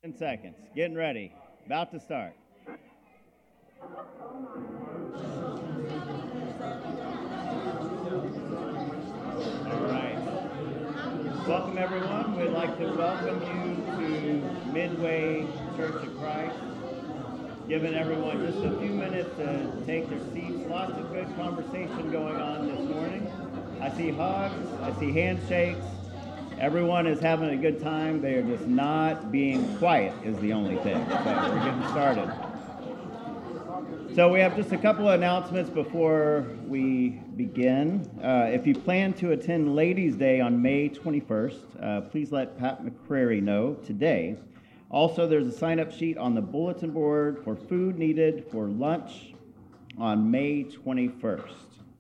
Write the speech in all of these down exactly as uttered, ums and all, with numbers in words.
ten seconds. Getting ready. About to start. All right. Welcome, everyone. We'd like to welcome you to Midway Church of Christ. Giving everyone just a few minutes to take their seats. Lots of good conversation going on this morning. I see hugs. I see handshakes. Everyone is having a good time. They are just not being quiet is the only thing. So we're getting started. So we have just a couple of announcements before we begin. Uh, if you plan to attend Ladies' Day on May twenty-first, uh, please let Pat McCrary know today. Also, there's a sign-up sheet on the bulletin board for food needed for lunch on May twenty-first.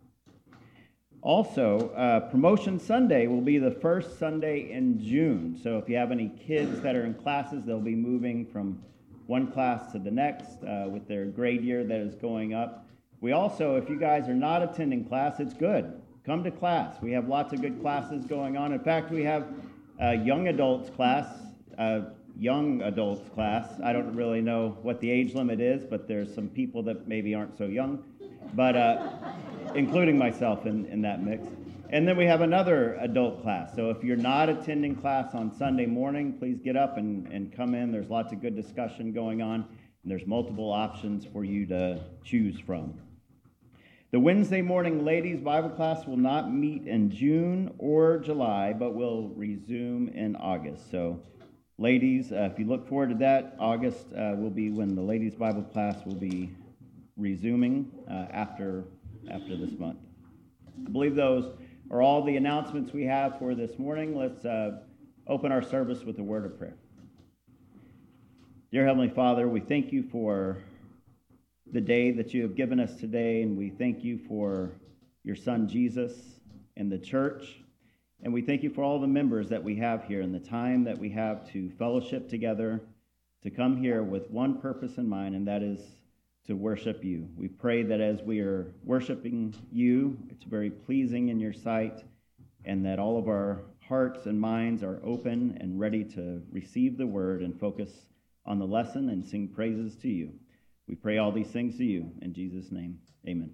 Also, uh, Promotion Sunday will be the first Sunday in June. So if you have any kids that are in classes, they'll be moving from one class to the next uh, with their grade year that is going up. We also, if you guys are not attending class, it's good. Come to class. We have lots of good classes going on. In fact, we have a young adults class, uh, young adults class. I don't really know what the age limit is, but there's some people that maybe aren't so young. But uh, including myself in, in that mix. And then we have another adult class. So if you're not attending class on Sunday morning, please get up and, and come in. There's lots of good discussion going on, and there's multiple options for you to choose from. The Wednesday morning ladies' Bible class will not meet in June or July, but will resume in August. So ladies, uh, if you look forward to that, August uh, will be when the ladies' Bible class will be resuming uh, after after this month. I believe those are all the announcements we have for this morning. Let's uh, open our service with a word of prayer. Dear Heavenly Father, we thank you for the day that you have given us today, and we thank you for your Son Jesus and the church, and we thank you for all the members that we have here and the time that we have to fellowship together, to come here with one purpose in mind, and that is to worship you. We pray that as we are worshiping you, it's very pleasing in your sight, and that all of our hearts and minds are open and ready to receive the word and focus on the lesson and sing praises to you. We pray all these things to you. In Jesus' name, amen.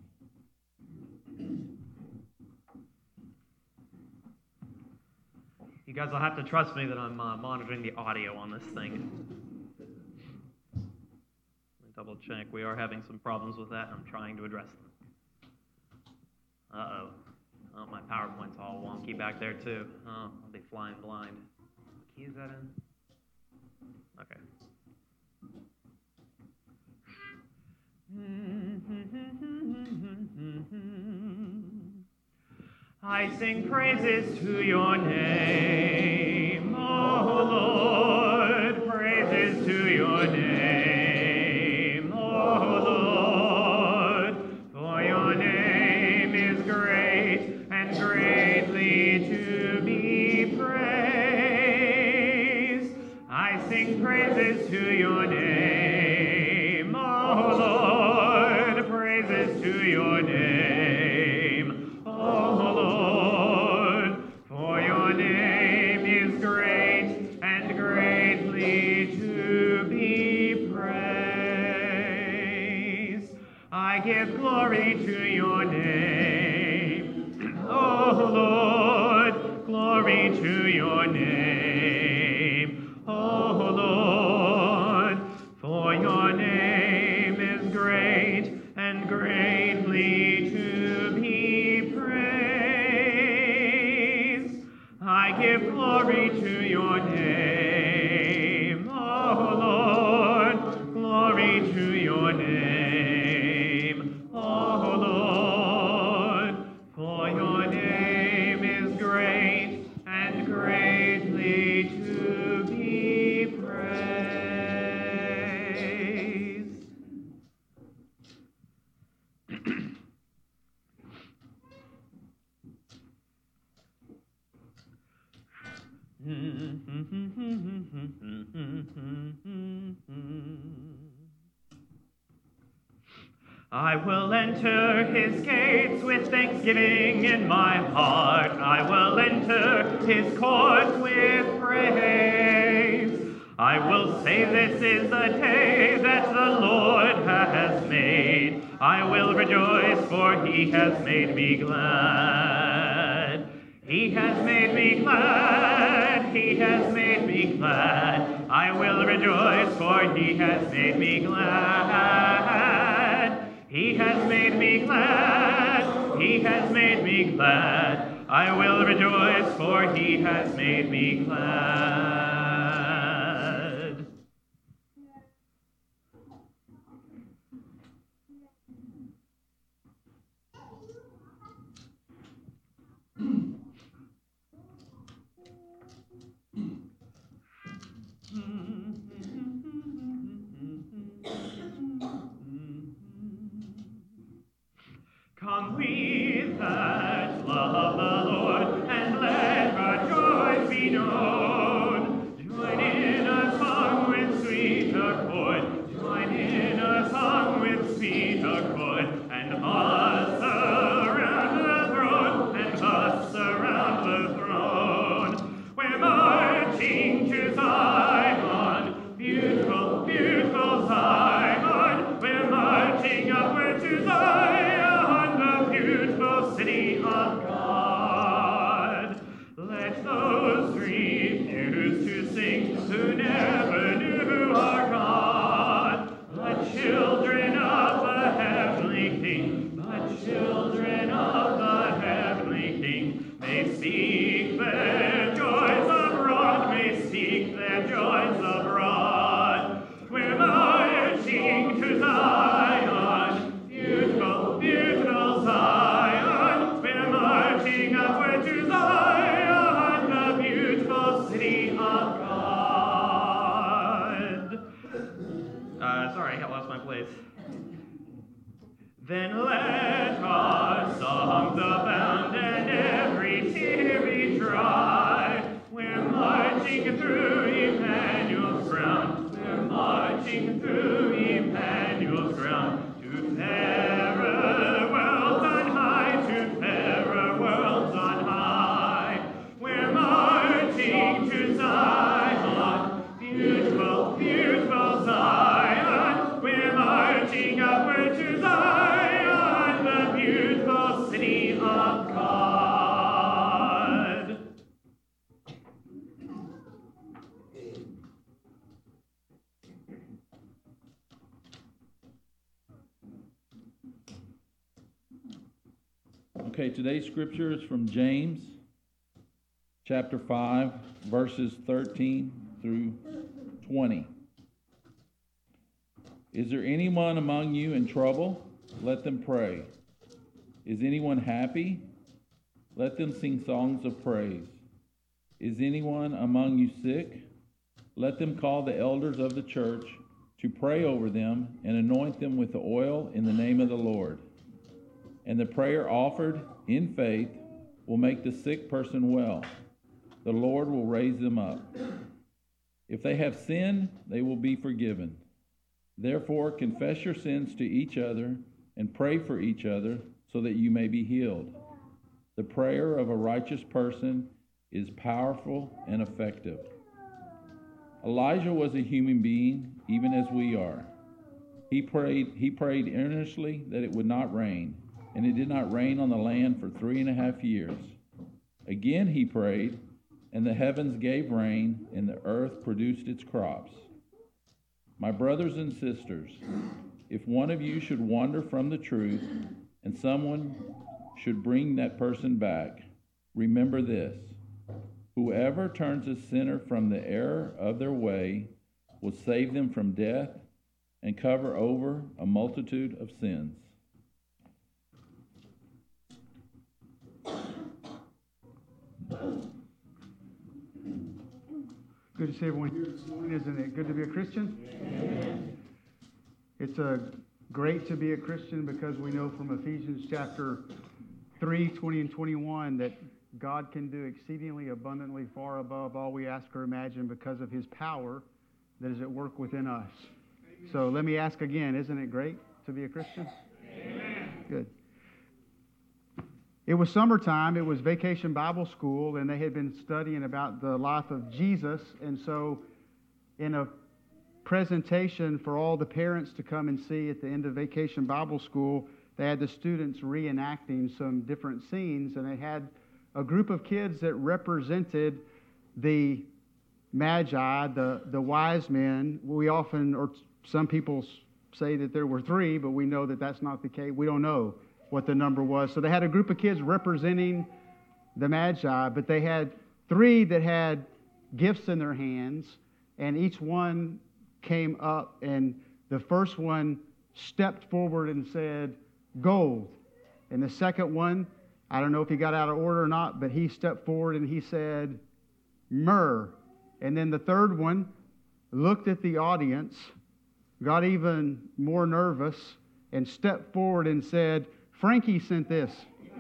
You guys will have to trust me that I'm uh, monitoring the audio on this thing. Double check. We are having some problems with that, and I'm trying to address them. Uh-oh. Oh, my PowerPoint's all wonky back there, too. Oh, I'll be flying blind. What key is that in? Okay. I sing praises to your name, O Lord, praises to your name. Praises to your name, O Lord, praises to your name, O Lord, for your name is great and greatly to be praised. I give glory to your name, O Lord, glory to your name, O Lord, for your name is great and greatly to be praised. I give glory to your name, O Lord, glory to your name, O Lord, for your name is great and greatly to be praised. I will enter his gates with thanksgiving in my heart. I will enter his courts with praise. I will say this is the day that the Lord has made. I will rejoice, for he has made me glad. He has made me glad, he has made me glad. I will rejoice, for he has made me glad. He has made me glad, he has made me glad. I will rejoice, for he has made me glad. Come we that love the Lord, and let our joy be known. Join in a song with sweet accord, join in a song with sweet accord, and us around the throne, and us around the throne. We're marching to Zion, beautiful, beautiful Zion. We're marching upward to Zion, city of God. Let those refuse to sing who never knew our God. The children of the heavenly King, the children of the heavenly King, may seek their joys abroad, may seek their joys abroad. We're marching to Zion, beautiful, beautiful Zion. Upward to Zion, the beautiful city of God. Uh, sorry, I lost my place. Then let our songs abound and every tear be dry. We're marching through Emmanuel's ground. We're marching through Emmanuel's ground to fairer worlds on high, to fairer worlds on high. We're marching to Zion, beautiful, beautiful Zion. We're marching upward to Zion, the beautiful city of God. Okay, today's scripture is from James, chapter five, verses thirteen through twenty. Is there anyone among you in trouble? Let them pray. Is anyone happy? Let them sing songs of praise. Is anyone among you sick? Let them call the elders of the church to pray over them and anoint them with the oil in the name of the Lord. And the prayer offered in faith will make the sick person well. The Lord will raise them up. If they have sinned, they will be forgiven. Therefore, confess your sins to each other and pray for each other so that you may be healed. The prayer of a righteous person is powerful and effective. Elijah was a human being, even as we are. He prayed, he prayed earnestly that it would not rain, and it did not rain on the land for three and a half years. Again he prayed, and the heavens gave rain, and the earth produced its crops. My brothers and sisters, if one of you should wander from the truth, and someone should bring that person back, remember this: whoever turns a sinner from the error of their way will save them from death and cover over a multitude of sins. Good to see everyone here this morning, isn't it? Good to be a Christian? Amen. It's a great to be a Christian because we know from Ephesians chapter three, twenty and twenty-one that God can do exceedingly abundantly far above all we ask or imagine because of his power that is at work within us. Amen. So let me ask again, isn't it great to be a Christian? Amen. Good. It was summertime, it was Vacation Bible School, and they had been studying about the life of Jesus, and so in a presentation for all the parents to come and see at the end of Vacation Bible School. They had the students reenacting some different scenes, and they had a group of kids that represented the Magi, the, the wise men. We often, or some people say that there were three, but we know that that's not the case. We don't know what the number was. So they had a group of kids representing the Magi, but they had three that had gifts in their hands, and each one came up, and the first one stepped forward and said, gold. And the second one, I don't know if he got out of order or not, but he stepped forward and he said, myrrh. And then the third one looked at the audience, got even more nervous, and stepped forward and said, Frankie sent this.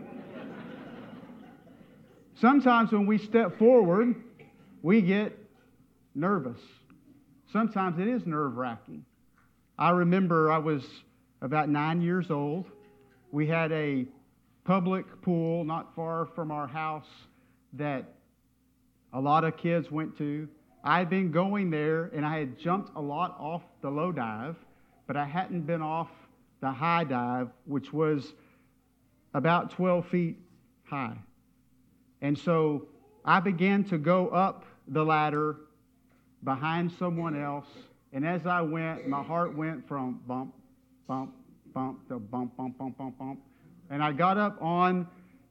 Sometimes when we step forward, we get nervous. Sometimes it is nerve-wracking. I remember I was about nine years old. We had a public pool not far from our house that a lot of kids went to. I had been going there, and I had jumped a lot off the low dive, but I hadn't been off the high dive, which was about twelve feet high. And so I began to go up the ladder behind someone else, and as I went, my heart went from bump, bump, bump to bump, bump, bump, bump, bump. And I got up on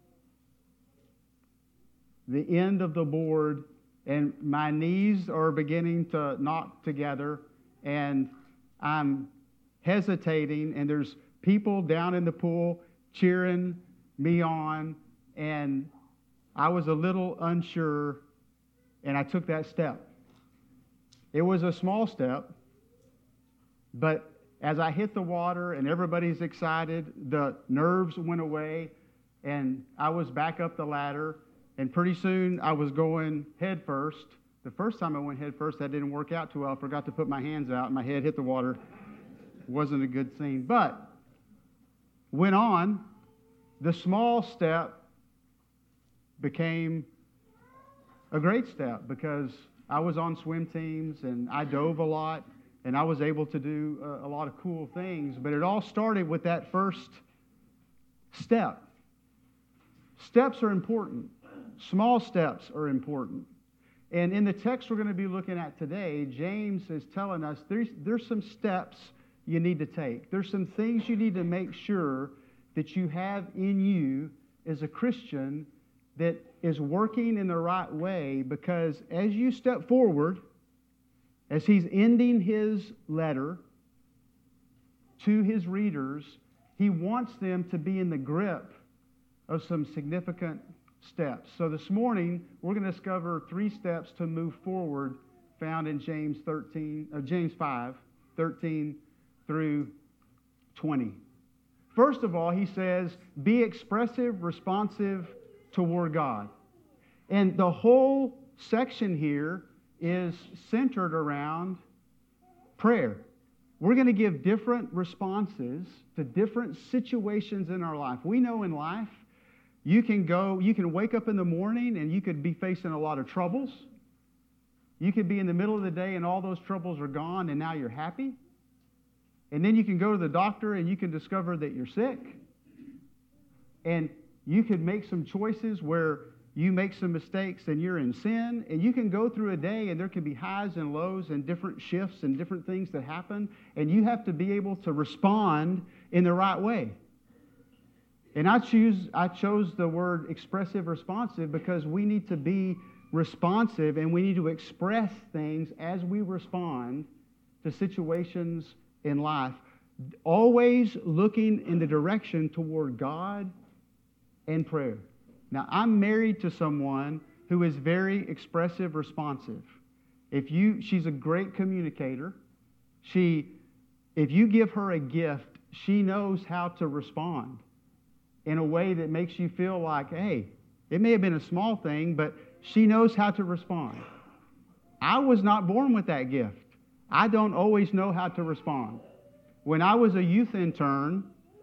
the end of the board, and my knees are beginning to knock together, and I'm hesitating, and there's people down in the pool cheering me on, and I was a little unsure, and I took that step. It was a small step, but as I hit the water and everybody's excited, the nerves went away, and I was back up the ladder, and pretty soon I was going head first. The first time I went head first, that didn't work out too well. I forgot to put my hands out, and my head hit the water. It wasn't a good scene. But went on. The small step became a great step because I was on swim teams, and I dove a lot, and I was able to do a, a lot of cool things. But it all started with that first step. Steps are important. Small steps are important. And in the text we're going to be looking at today, James is telling us there's, there's some steps you need to take. There's some things you need to make sure that you have in you as a Christian that is working in the right way, because as you step forward, as he's ending his letter to his readers, he wants them to be in the grip of some significant steps. So this morning, we're going to discover three steps to move forward found in James thirteen, uh, James five, thirteen through twenty. First of all, he says, be expressive, responsive toward God. And the whole section here is centered around prayer. We're going to give different responses to different situations in our life. We know in life, you can go, you can wake up in the morning and you could be facing a lot of troubles. You could be in the middle of the day and all those troubles are gone and now you're happy. And then you can go to the doctor and you can discover that you're sick. And you could make some choices where you make some mistakes and you're in sin. And you can go through a day and there can be highs and lows and different shifts and different things that happen. And you have to be able to respond in the right way. And I choose, I chose the word expressive responsive because we need to be responsive and we need to express things as we respond to situations in life. Always looking in the direction toward God and prayer. Now, I'm married to someone who is very expressive responsive. If you, she's a great communicator. She, if you give her a gift, she knows how to respond in a way that makes you feel like, hey, it may have been a small thing, but she knows how to respond. I was not born with that gift. I don't always know how to respond. When I was a youth intern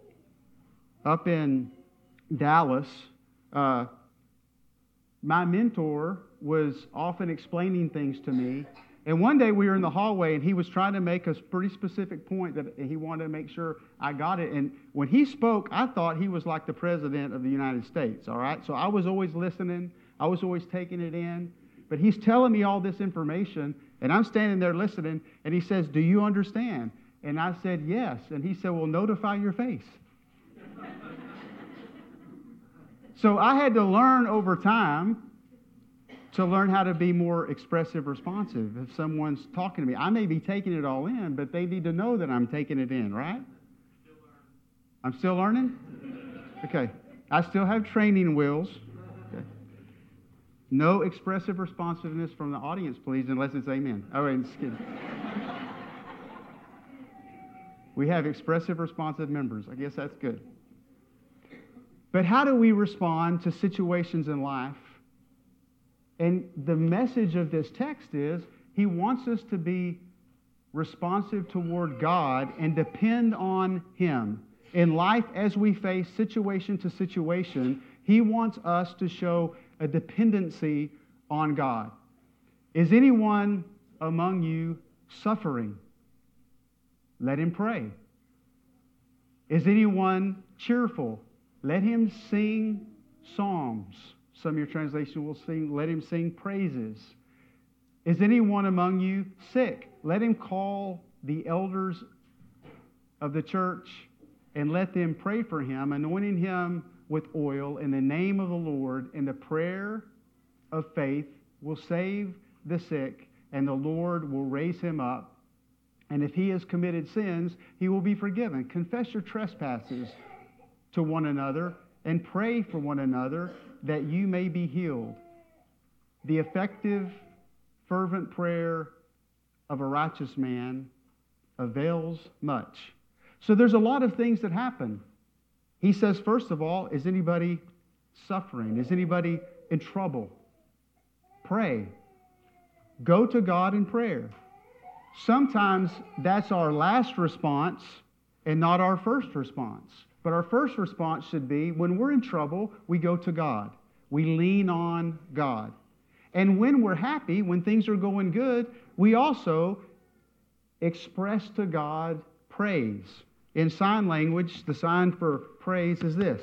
up in Dallas, uh, my mentor was often explaining things to me, And one day we were in the hallway, and he was trying to make a pretty specific point that he wanted to make sure I got it. And when he spoke, I thought he was like the president of the United States, all right? So I was always listening. I was always taking it in. But he's telling me all this information, and I'm standing there listening, and he says, do you understand? And I said, yes. And he said, well, notify your face. So I had to learn over time to learn how to be more expressive, responsive. If someone's talking to me, I may be taking it all in, but they need to know that I'm taking it in, right? Still I'm still learning? Okay. I still have training wheels. Okay. No expressive responsiveness from the audience, please, unless it's amen. All right, just kidding. We have expressive, responsive members. I guess that's good. But how do we respond to situations in life? And the message of this text is he wants us to be responsive toward God and depend on him. In life, as we face situation to situation, he wants us to show a dependency on God. Is anyone among you suffering? Let him pray. Is anyone cheerful? Let him sing psalms. Some of your translation will sing, let him sing praises. Is anyone among you sick? Let him call the elders of the church and let them pray for him, anointing him with oil in the name of the Lord, and the prayer of faith will save the sick, and the Lord will raise him up. And if he has committed sins, he will be forgiven. Confess your trespasses to one another and pray for one another that you may be healed. The effective, fervent prayer of a righteous man avails much. So there's a lot of things that happen. He says, first of all, is anybody suffering? Is anybody in trouble? Pray. Go to God in prayer. Sometimes that's our last response and not our first response. But our first response should be, when we're in trouble, we go to God. We lean on God. And when we're happy, when things are going good, we also express to God praise. In sign language, the sign for praise is this: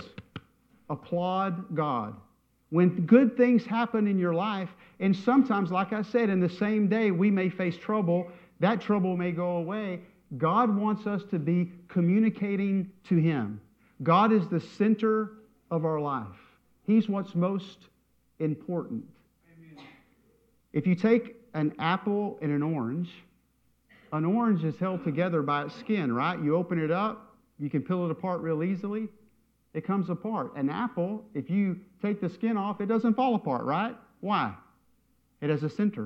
applaud God. When good things happen in your life, and sometimes, like I said, in the same day we may face trouble, that trouble may go away. God wants us to be communicating to him. God is the center of our life. He's what's most important. Amen. If you take an apple and an orange, an orange is held together by its skin, right? You open it up, you can peel it apart real easily. It comes apart. An apple, if you take the skin off, it doesn't fall apart, right? Why? It has a center.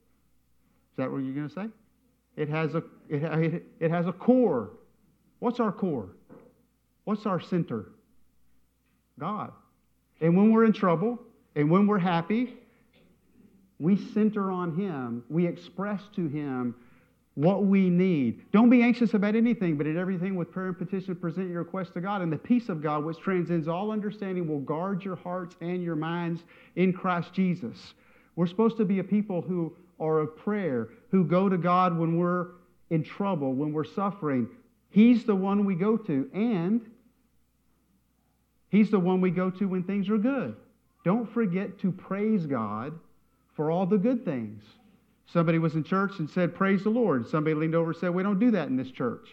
Is that what you're going to say? It has a it, it has a core. What's our core? What's our center? God. And when we're in trouble and when we're happy, we center on him. We express to him what we need. Don't be anxious about anything, but in everything with prayer and petition, present your request to God. And the peace of God, which transcends all understanding, will guard your hearts and your minds in Christ Jesus. We're supposed to be a people who are of prayer, who go to God when we're in trouble, when we're suffering. He's the one we go to, and he's the one we go to when things are good. Don't forget to praise God for all the good things. Somebody was in church and said, praise the Lord. Somebody leaned over and said, we don't do that in this church.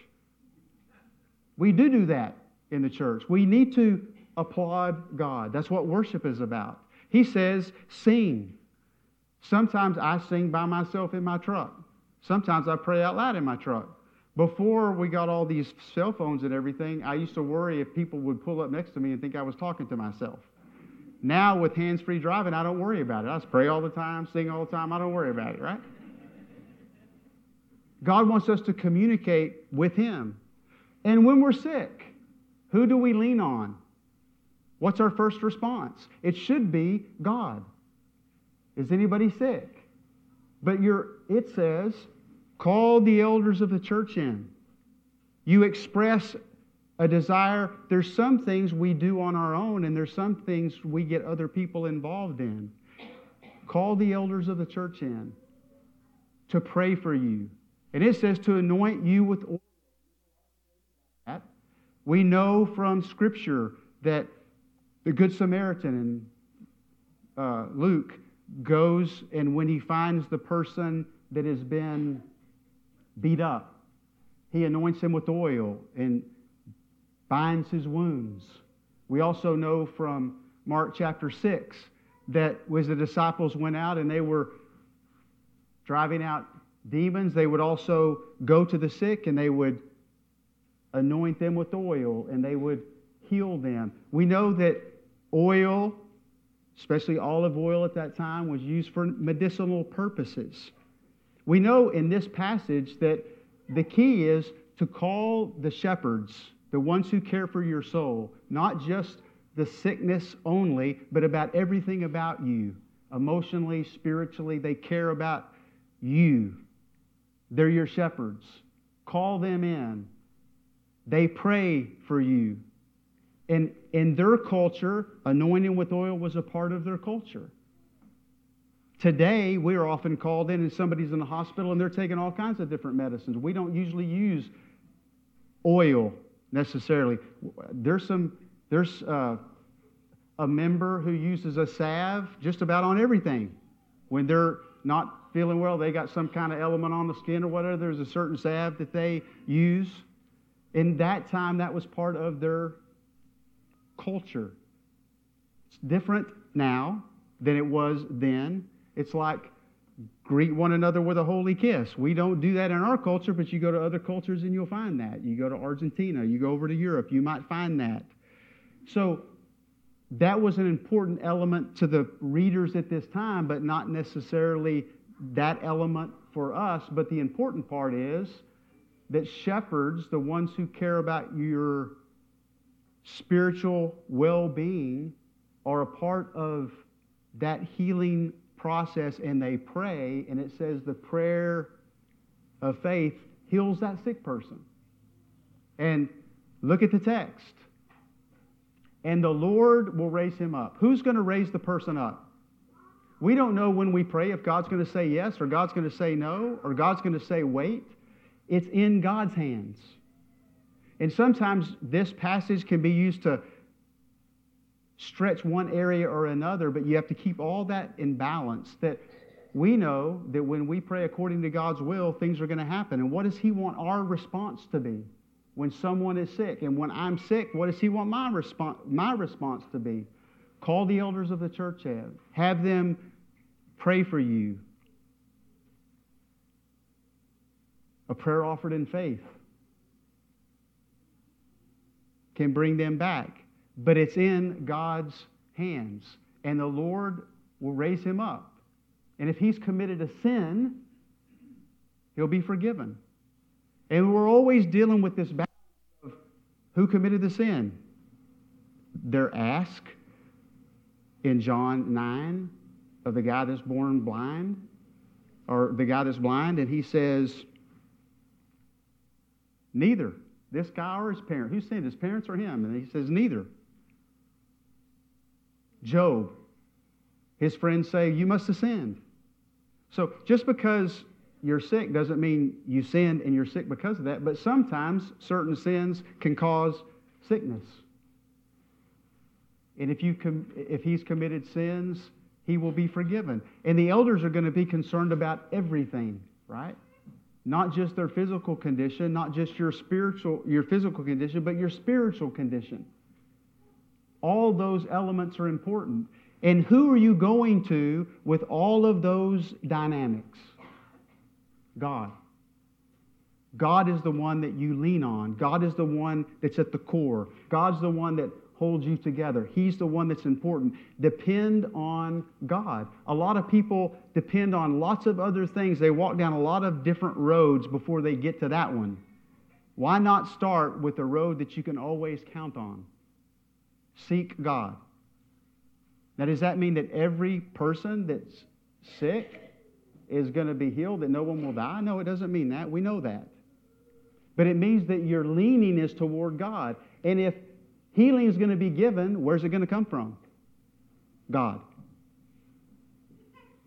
We do do that in the church. We need to applaud God. That's what worship is about. He says, sing. Sometimes I sing by myself in my truck. Sometimes I pray out loud in my truck. Before we got all these cell phones and everything, I used to worry if people would pull up next to me and think I was talking to myself. Now with hands-free driving, I don't worry about it. I just pray all the time, sing all the time. I don't worry about it, right? God wants us to communicate with him. And when we're sick, who do we lean on? What's our first response? It should be God. Is anybody sick? But you're, it says, call the elders of the church in. You express a desire. There's some things we do on our own, and there's some things we get other people involved in. Call the elders of the church in. to pray for you. And it says to anoint you with oil. We know from Scripture that the Good Samaritan in uh, Luke goes, and when he finds the person that has been beat up, he anoints him with oil and binds his wounds. We also know from Mark chapter six that as the disciples went out and they were driving out demons, they would also go to the sick and they would anoint them with oil and they would heal them. We know that oil, especially olive oil at that time, was used for medicinal purposes. We know in this passage that the key is to call the shepherds, the ones who care for your soul, not just the sickness only, but about everything about you. Emotionally, spiritually, they care about you. They're your shepherds. Call them in. They pray for you. And in their culture, anointing with oil was a part of their culture. Today, we are often called in and somebody's in the hospital and they're taking all kinds of different medicines. We don't usually use oil necessarily. There's some, there's uh, a member who uses a salve just about on everything. When they're not feeling well, they got some kind of element on the skin or whatever, there's a certain salve that they use. In that time, that was part of their culture. It's different now than it was then. It's like greet one another with a holy kiss. We don't do that in our culture, but you go to other cultures and you'll find that. You go to Argentina, you go over to Europe, you might find that. So that was an important element to the readers at this time, but not necessarily that element for us. But the important part is that shepherds, the ones who care about your spiritual well-being, are a part of that healing process, and they pray, and it says the prayer of faith heals that sick person. And look at the text. And the Lord will raise him up. Who's going to raise the person up? We don't know when we pray if God's going to say yes or God's going to say no or God's going to say wait. It's in God's hands. And sometimes this passage can be used to stretch one area or another, but you have to keep all that in balance, that we know that when we pray according to God's will, things are going to happen. And what does He want our response to be when someone is sick? And when I'm sick, what does He want my response, my response to be? Call the elders of the church in. Have them pray for you. A prayer offered in faith can bring them back. But it's in God's hands. And the Lord will raise him up. And if he's committed a sin, he'll be forgiven. And we're always dealing with this battle of who committed the sin. They're asked in John nine of the guy that's born blind, or the guy that's blind, and he says, neither. This guy or his parent. Who sinned, his parents or him? And he says, neither. Job. His friends say, you must have sinned. So just because you're sick doesn't mean you sinned and you're sick because of that. But sometimes certain sins can cause sickness. And if you com- if he's committed sins, he will be forgiven. And the elders are going to be concerned about everything, right? Not just their physical condition, not just your spiritual, your physical condition, but your spiritual condition. All those elements are important. And who are you going to with all of those dynamics? God. God is the one that you lean on. God is the one that's at the core. God's the one that holds you together. He's the one that's important. Depend on God. A lot of people depend on lots of other things. They walk down a lot of different roads before they get to that one. Why not start with a road that you can always count on? Seek God. Now, does that mean that every person that's sick is going to be healed, that no one will die? No, it doesn't mean that. We know that. But it means that your leaning is toward God. And if healing is going to be given, where's it going to come from? God.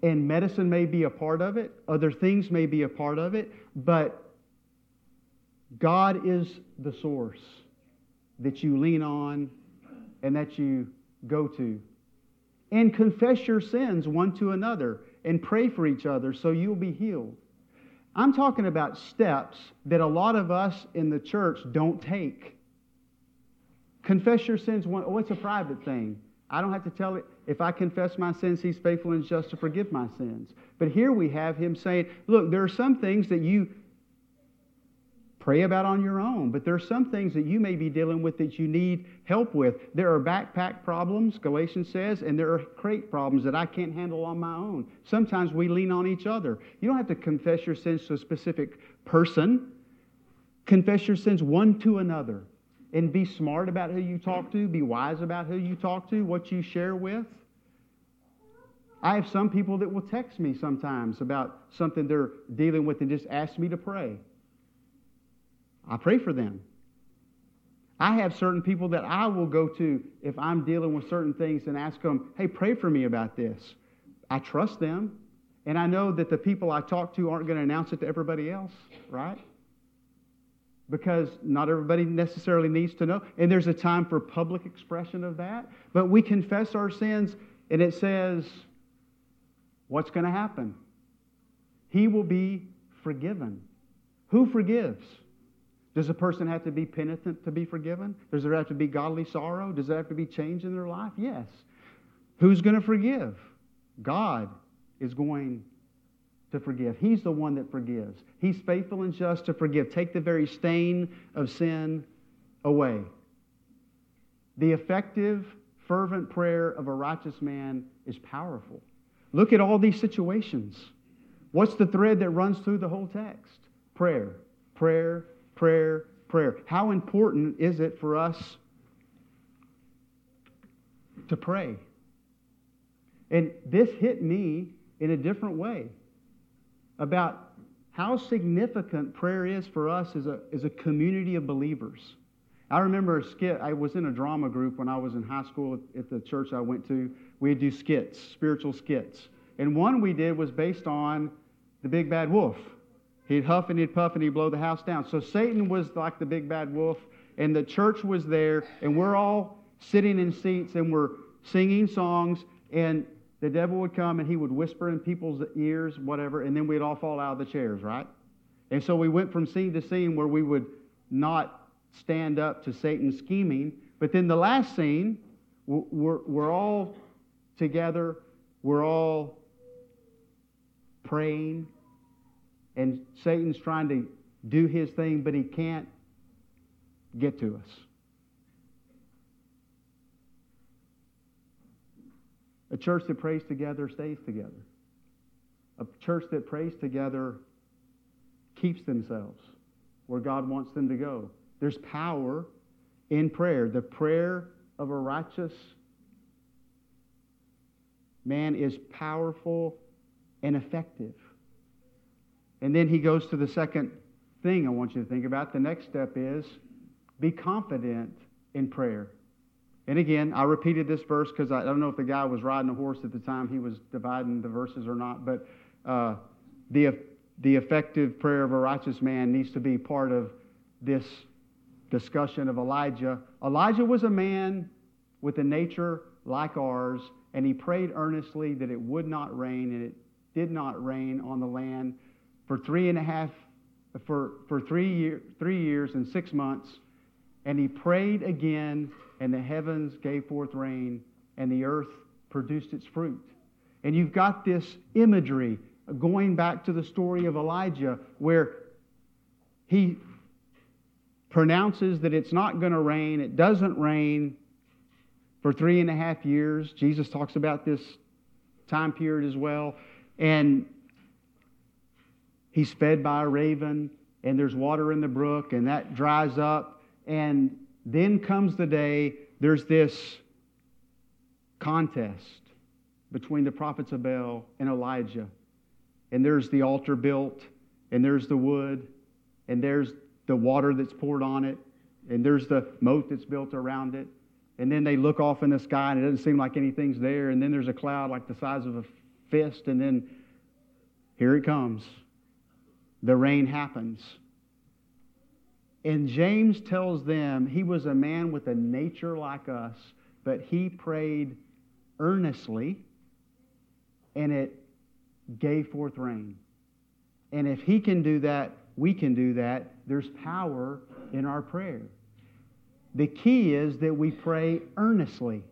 And medicine may be a part of it. Other things may be a part of it. But God is the source that you lean on and that you go to. And confess your sins one to another and pray for each other so you'll be healed. I'm talking about steps that a lot of us in the church don't take. Confess your sins. One, oh, it's a private thing. I don't have to tell it. If I confess my sins, He's faithful and just to forgive my sins. But here we have Him saying, look, there are some things that you pray about on your own, but there are some things that you may be dealing with that you need help with. There are backpack problems, Galatians says, and there are crate problems that I can't handle on my own. Sometimes we lean on each other. You don't have to confess your sins to a specific person. Confess your sins one to another. And be smart about who you talk to. Be wise about who you talk to, what you share with. I have some people that will text me sometimes about something they're dealing with and just ask me to pray. I pray for them. I have certain people that I will go to if I'm dealing with certain things and ask them, hey, pray for me about this. I trust them. And I know that the people I talk to aren't going to announce it to everybody else, right? Because not everybody necessarily needs to know. And there's a time for public expression of that. But we confess our sins, and it says, what's going to happen? He will be forgiven. Who forgives? Does a person have to be penitent to be forgiven? Does there have to be godly sorrow? Does there have to be change in their life? Yes. Who's going to forgive? God is going to forgive. He's the one that forgives. He's faithful and just to forgive. Take the very stain of sin away. The effective, fervent prayer of a righteous man is powerful. Look at all these situations. What's the thread that runs through the whole text? Prayer, prayer, prayer, prayer. How important is it for us to pray? And this hit me in a different way about how significant prayer is for us as a, as a community of believers. I remember a skit. I was in a drama group when I was in high school at, at the church I went to. We'd do skits, spiritual skits. And one we did was based on the big bad wolf. He'd huff and he'd puff and he'd blow the house down. So Satan was like the big bad wolf, and the church was there, and we're all sitting in seats and we're singing songs, and the devil would come and he would whisper in people's ears, whatever, and then we'd all fall out of the chairs, right? And so we went from scene to scene where we would not stand up to Satan's scheming. But then the last scene, we're, we're all together, we're all praying, and Satan's trying to do his thing, but he can't get to us. A church that prays together stays together. A church that prays together keeps themselves where God wants them to go. There's power in prayer. The prayer of a righteous man is powerful and effective. And then he goes to the second thing I want you to think about. The next step is be confident in prayer. And again, I repeated this verse because I don't know if the guy was riding a horse at the time he was dividing the verses or not, but uh, the, the effective prayer of a righteous man needs to be part of this discussion of Elijah. Elijah was a man with a nature like ours, and he prayed earnestly that it would not rain, and it did not rain on the land for three and a half, for, for three, year, three years and six months. And he prayed again, and the heavens gave forth rain, and the earth produced its fruit. And you've got this imagery going back to the story of Elijah, where he pronounces that it's not going to rain. It doesn't rain for three and a half years. Jesus talks about this time period as well. And he's fed by a raven, and there's water in the brook, and that dries up. And then comes the day, there's this contest between the prophets of Baal and Elijah. And there's the altar built, and there's the wood, and there's the water that's poured on it, and there's the moat that's built around it. And then they look off in the sky, and it doesn't seem like anything's there. And then there's a cloud like the size of a fist, and then here it comes. The rain happens. And James tells them he was a man with a nature like us, but he prayed earnestly, and it gave forth rain. And if he can do that, we can do that. There's power in our prayer. The key is that we pray earnestly,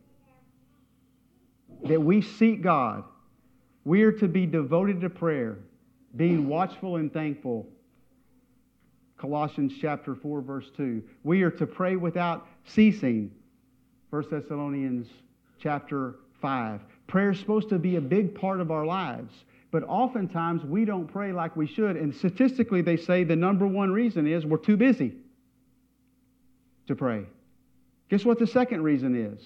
that we seek God. We are to be devoted to prayer, being watchful and thankful. Colossians chapter four, verse two. We are to pray without ceasing. First Thessalonians chapter five. Prayer is supposed to be a big part of our lives, but oftentimes we don't pray like we should. And statistically, they say the number one reason is we're too busy to pray. Guess what the second reason is?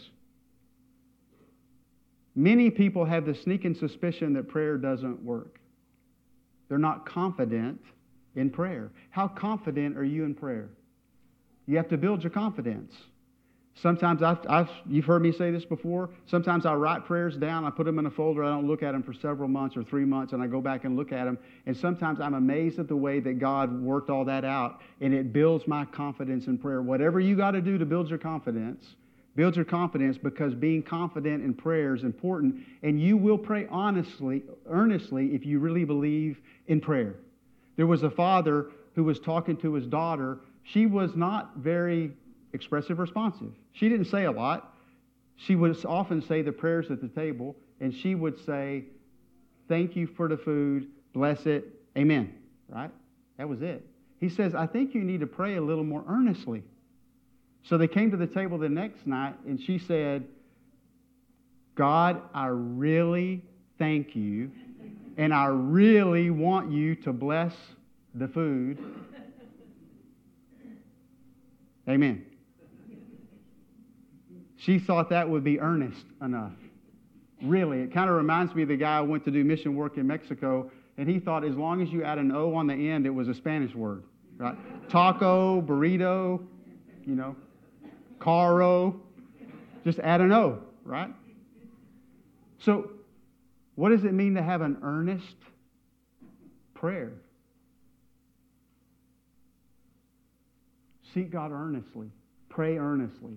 Many people have the sneaking suspicion that prayer doesn't work. They're not confident in prayer. How confident are you in prayer? You have to build your confidence. Sometimes I've, I've, you've heard me say this before. Sometimes I write prayers down, I put them in a folder, I don't look at them for several months or three months, and I go back and look at them. And sometimes I'm amazed at the way that God worked all that out, and it builds my confidence in prayer. Whatever you got to do to build your confidence, build your confidence, because being confident in prayer is important, and you will pray honestly, earnestly if you really believe in prayer. There was a father who was talking to his daughter. She was not very expressive responsive. She didn't say a lot. She would often say the prayers at the table, and she would say, "Thank you for the food, bless it, amen." Right? That was it. He says, "I think you need to pray a little more earnestly." So they came to the table the next night, and she said, "God, I really thank you, and I really want you to bless the food. Amen." She thought that would be earnest enough. Really, it kind of reminds me of the guy who went to do mission work in Mexico, and he thought as long as you add an O on the end, it was a Spanish word, right? Taco, burrito, you know, caro, just add an O, right? So, what does it mean to have an earnest prayer? Seek God earnestly. Pray earnestly.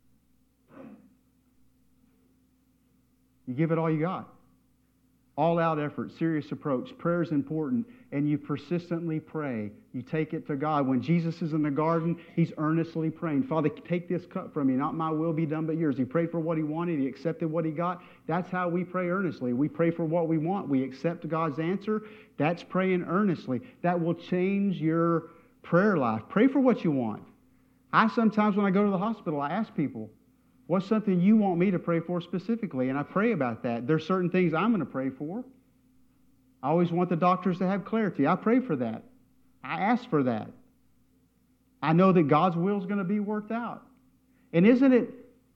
You give it all you got. All-out effort, serious approach. Prayer is important, and you persistently pray. You take it to God. When Jesus is in the garden, he's earnestly praying, "Father, take this cup from me. Not my will be done, but yours." He prayed for what he wanted. He accepted what he got. That's how we pray earnestly. We pray for what we want. We accept God's answer. That's praying earnestly. That will change your prayer life. Pray for what you want. I sometimes, when I go to the hospital, I ask people, "What's something you want me to pray for specifically?" And I pray about that. There's certain things I'm going to pray for. I always want the doctors to have clarity. I pray for that. I ask for that. I know that God's will is going to be worked out. And isn't it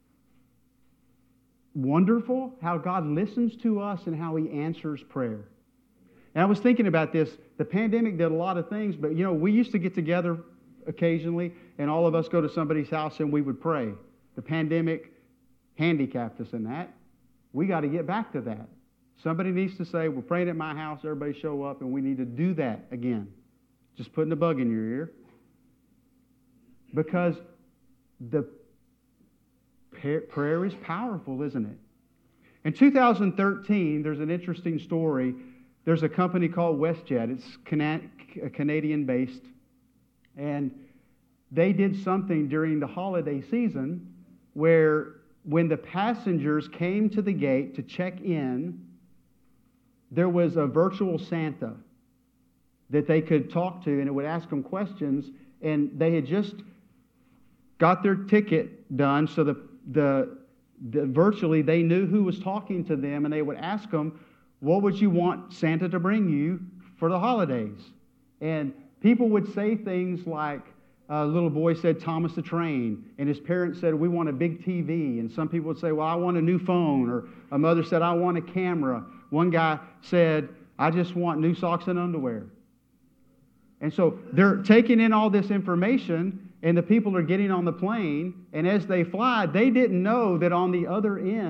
wonderful how God listens to us and how he answers prayer? And I was thinking about this. The pandemic did a lot of things, but, you know, we used to get together occasionally, and all of us go to somebody's house and we would pray. The pandemic handicapped us in that. We got to get back to that. Somebody needs to say, "We're praying at my house, everybody show up," and we need to do that again. Just putting a bug in your ear. Because the prayer is powerful, isn't it? In two thousand thirteen, there's an interesting story. There's a company called WestJet. It's Canadian-based. And they did something during the holiday season where when the passengers came to the gate to check in, there was a virtual Santa that they could talk to, and it would ask them questions. And they had just got their ticket done, so the, the, the virtually they knew who was talking to them, and they would ask them, "What would you want Santa to bring you for the holidays?" And people would say things like, a little boy said, "Thomas the Train," and his parents said, "We want a big T V." And some people would say, "Well, I want a new phone," or a mother said, "I want a camera." One guy said, "I just want new socks and underwear." And so they're taking in all this information, and the people are getting on the plane, and as they fly, they didn't know that on the other end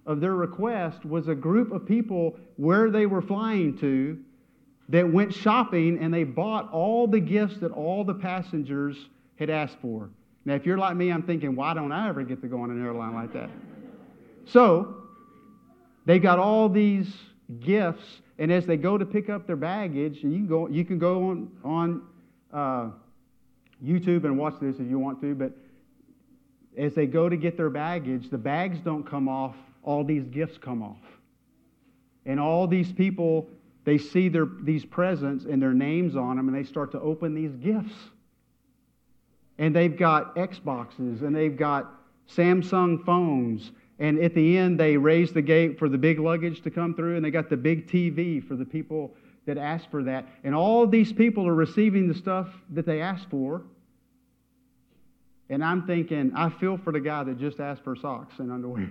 of their request was a group of people where they were flying to that went shopping and they bought all the gifts that all the passengers had asked for. Now, if you're like me, I'm thinking, why don't I ever get to go on an airline like that? So, they got all these gifts, and as they go to pick up their baggage, and you can go, you can go on, on uh, YouTube and watch this if you want to, but as they go to get their baggage, the bags don't come off, all these gifts come off. And all these people, they see their these presents and their names on them, and they start to open these gifts. And they've got Xboxes, and they've got Samsung phones, and at the end, they raise the gate for the big luggage to come through, and they got the big T V for the people that asked for that. And all these people are receiving the stuff that they asked for. And I'm thinking, I feel for the guy that just asked for socks and underwear.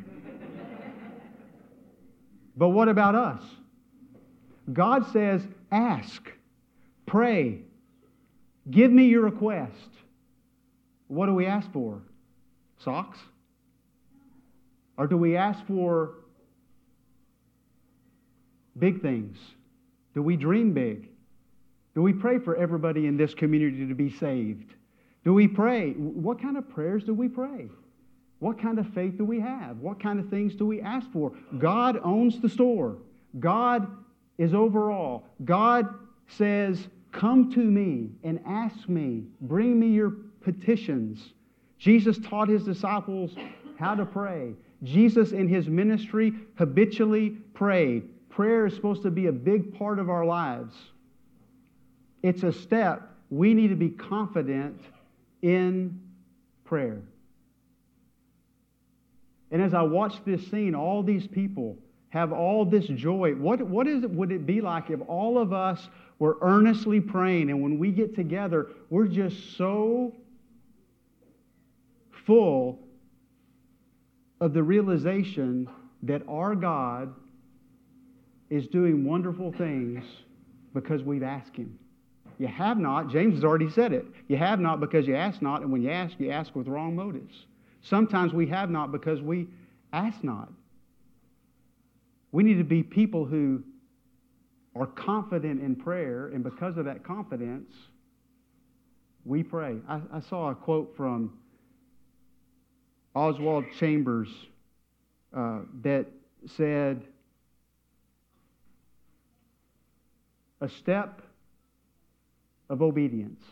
But what about us? God says, ask, pray, give me your request. What do we ask for? Socks? Or do we ask for big things? Do we dream big? Do we pray for everybody in this community to be saved? Do we pray? What kind of prayers do we pray? What kind of faith do we have? What kind of things do we ask for? God owns the store. God is over all. God says, come to me and ask me. Bring me your petitions. Jesus taught his disciples how to pray. Jesus in his ministry habitually prayed. Prayer is supposed to be a big part of our lives. It's a step. We need to be confident in prayer. And as I watch this scene, all these people have all this joy. What, what is it, would it be like if all of us were earnestly praying, and when we get together, we're just so full of the realization that our God is doing wonderful things because we've asked him. You have not, James has already said it, you have not because you ask not, and when you ask, you ask with wrong motives. Sometimes we have not because we ask not. We need to be people who are confident in prayer, and because of that confidence, we pray. I, I saw a quote from Oswald Chambers uh, that said, a step of obedience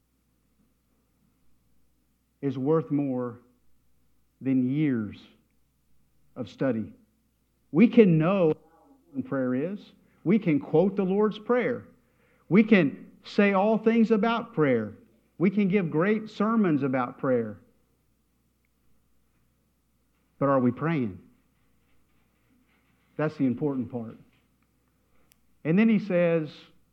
is worth more than years of study. We can know what prayer is. We can quote the Lord's Prayer. We can say all things about prayer. We can give great sermons about prayer. But are we praying? That's the important part. And then he says,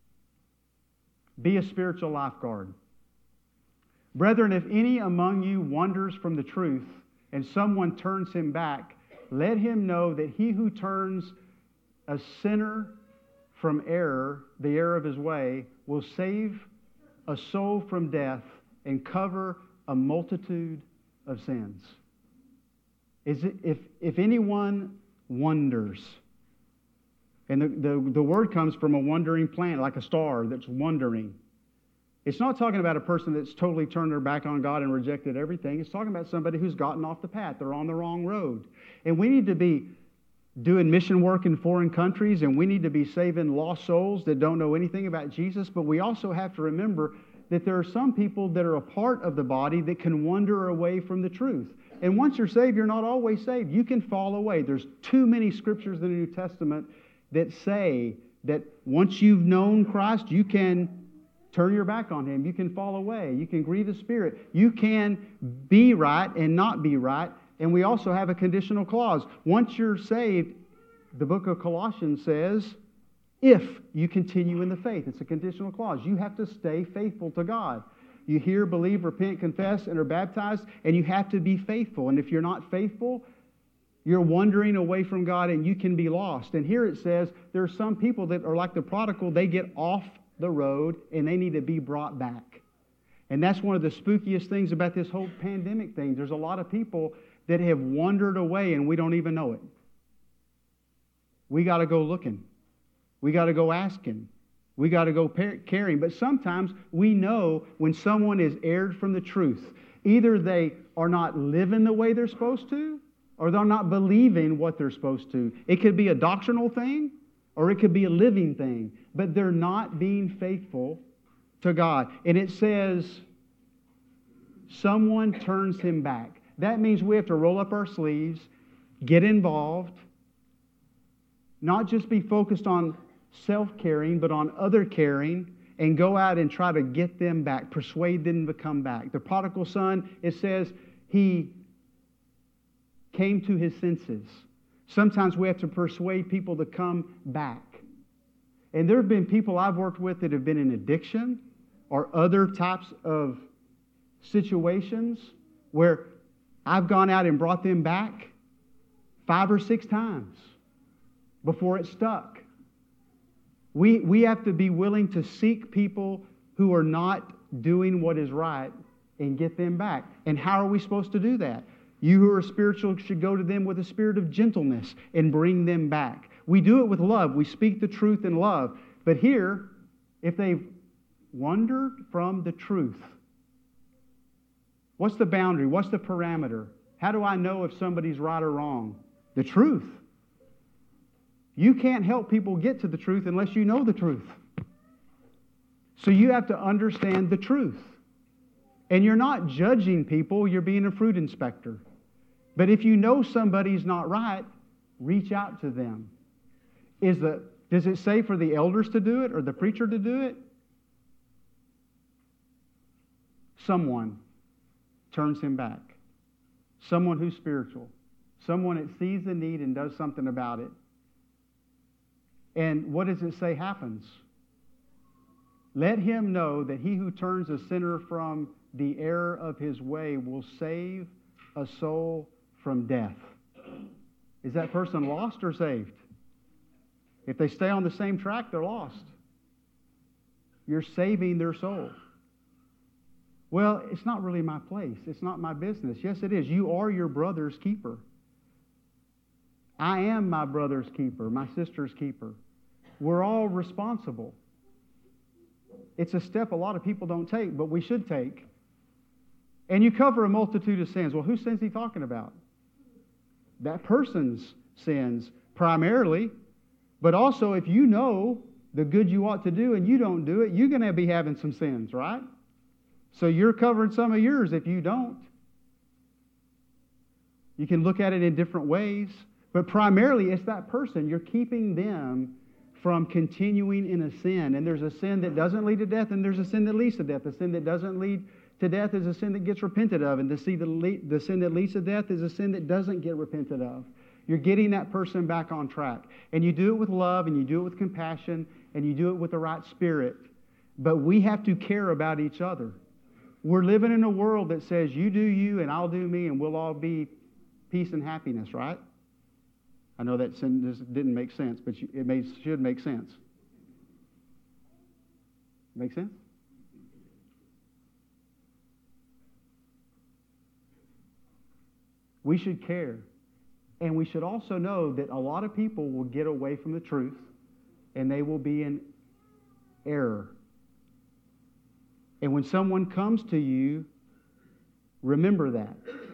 be a spiritual lifeguard. Brethren, if any among you wanders from the truth, and someone turns him back, let him know that he who turns a sinner from error, the error of his way, will save a soul from death and cover a multitude of sins. Is it, if, if anyone wonders, and the, the, the word comes from a wandering planet, like a star that's wandering. It's not talking about a person that's totally turned their back on God and rejected everything. It's talking about somebody who's gotten off the path. They're on the wrong road. And we need to be doing mission work in foreign countries, and we need to be saving lost souls that don't know anything about Jesus. But we also have to remember that there are some people that are a part of the body that can wander away from the truth. And once you're saved, you're not always saved. You can fall away. There's too many scriptures in the New Testament that say that once you've known Christ, you can turn your back on him. You can fall away. You can grieve the Spirit. You can be right and not be right. And we also have a conditional clause. Once you're saved, the book of Colossians says, if you continue in the faith. It's a conditional clause. You have to stay faithful to God. You hear, believe, repent, confess, and are baptized, and you have to be faithful. And if you're not faithful, you're wandering away from God and you can be lost. And here it says there are some people that are like the prodigal. They get off the road and they need to be brought back. And that's one of the spookiest things about this whole pandemic thing. There's a lot of people that have wandered away and we don't even know it. we got to go looking. We got to go asking. We got to go par- caring. But sometimes we know when someone is erred from the truth. Either they are not living the way they're supposed to, or they're not believing what they're supposed to. It could be a doctrinal thing, or it could be a living thing. But they're not being faithful to God. And it says, someone turns him back. That means we have to roll up our sleeves, get involved, not just be focused on self-caring, but on other caring, and go out and try to get them back, persuade them to come back. The prodigal son, it says, he came to his senses. Sometimes we have to persuade people to come back. And there have been people I've worked with that have been in addiction or other types of situations where I've gone out and brought them back five or six times before it stuck. We, we have to be willing to seek people who are not doing what is right and get them back. And how are we supposed to do that? You who are spiritual should go to them with a spirit of gentleness and bring them back. We do it with love. We speak the truth in love. But here, if they've wandered from the truth, what's the boundary? What's the parameter? How do I know if somebody's right or wrong? The truth. You can't help people get to the truth unless you know the truth. So you have to understand the truth. And you're not judging people, you're being a fruit inspector. But if you know somebody's not right, reach out to them. Is the, does it say for the elders to do it or the preacher to do it? Someone turns him back. Someone who's spiritual. Someone that sees the need and does something about it. And what does it say happens? Let him know that he who turns a sinner from the error of his way will save a soul from death. Is that person lost or saved? If they stay on the same track, they're lost. You're saving their soul. Well, it's not really my place. It's not my business. Yes, it is. You are your brother's keeper. I am my brother's keeper, my sister's keeper. We're all responsible. It's a step a lot of people don't take, but we should take. And you cover a multitude of sins. Well, whose sins is he talking about? That person's sins primarily. But also, if you know the good you ought to do and you don't do it, you're going to be having some sins, right? So you're covering some of yours if you don't. You can look at it in different ways. But primarily, it's that person. You're keeping them from continuing in a sin. And there's a sin that doesn't lead to death, and there's a sin that leads to death. The sin that doesn't lead to death is a sin that gets repented of. And the, see, the, le- the sin that leads to death is a sin that doesn't get repented of. You're getting that person back on track. And you do it with love, and you do it with compassion, and you do it with the right spirit. But we have to care about each other. We're living in a world that says, you do you, and I'll do me, and we'll all be peace and happiness, right? I know that sentence didn't make sense, but it may, should make sense. Make sense? We should care. And we should also know that a lot of people will get away from the truth, and they will be in error. And when someone comes to you, remember that.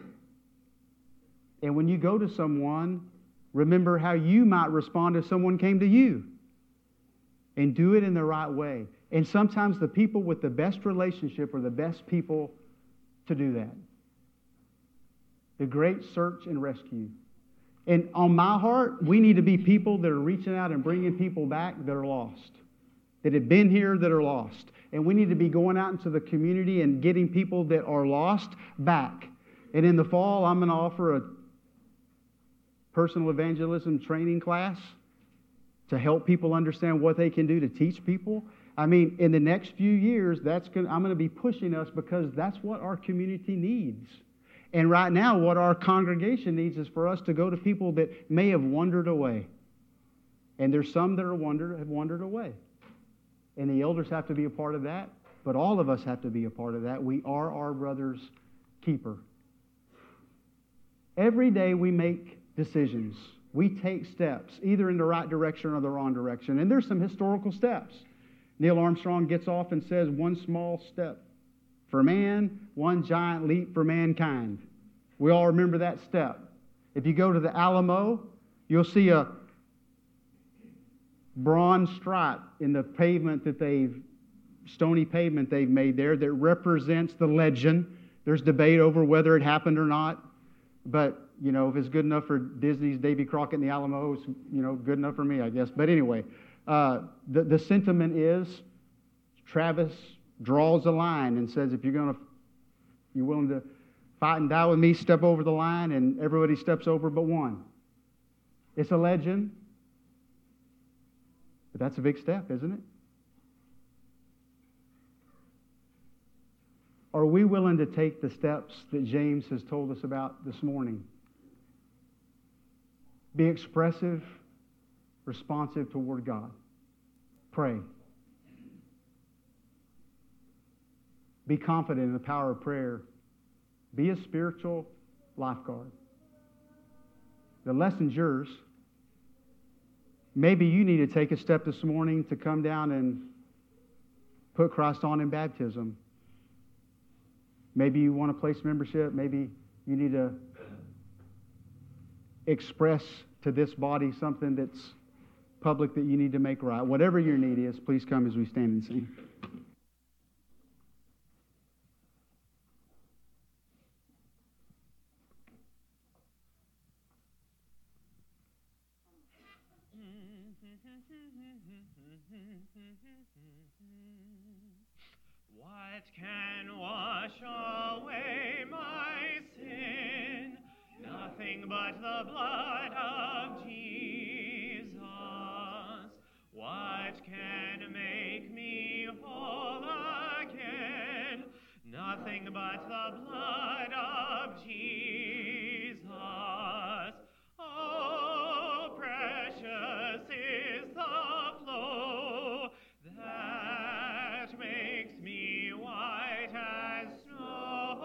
And when you go to someone, remember how you might respond if someone came to you. And do it in the right way. And sometimes the people with the best relationship are the best people to do that. The great search and rescue. And on my heart, we need to be people that are reaching out and bringing people back that are lost. That have been here that are lost. And we need to be going out into the community and getting people that are lost back. And in the fall, I'm going to offer a personal evangelism training class to help people understand what they can do to teach people. I mean, in the next few years, that's going, I'm going to be pushing us because that's what our community needs. And right now, what our congregation needs is for us to go to people that may have wandered away. And there's some that are wandered, have wandered away. And the elders have to be a part of that, but all of us have to be a part of that. We are our brother's keeper. Every day we make decisions. we take steps either in the right direction or the wrong direction. And there's some historical steps. Neil Armstrong gets off and says, one small step for man, one giant leap for mankind. We all remember that step. If you go to the Alamo, you'll see a bronze stripe in the pavement that they've, stony pavement they've made there that represents the legend. There's debate over whether it happened or not, but, you know, if it's good enough for Disney's Davy Crockett and the Alamo, it's, you know, good enough for me, I guess. But anyway, uh, the, the sentiment is Travis draws a line and says, if you're going to, you're willing to fight and die with me, step over the line, and everybody steps over but one. It's a legend, but that's a big step, isn't it? Are we willing to take the steps that James has told us about this morning? Be expressive, responsive toward God. Pray. Be confident in the power of prayer. Be a spiritual lifeguard. The lesson's yours. Maybe you need to take a step this morning to come down and put Christ on in baptism. Maybe you want to place membership. Maybe you need to express to this body something that's public that you need to make right. Whatever your need is, please come as we stand and sing. What can wash away my sin? Nothing but the blood of Jesus. What can make me whole again? Nothing but the blood of Jesus. Oh, precious is the flow that makes me white as snow.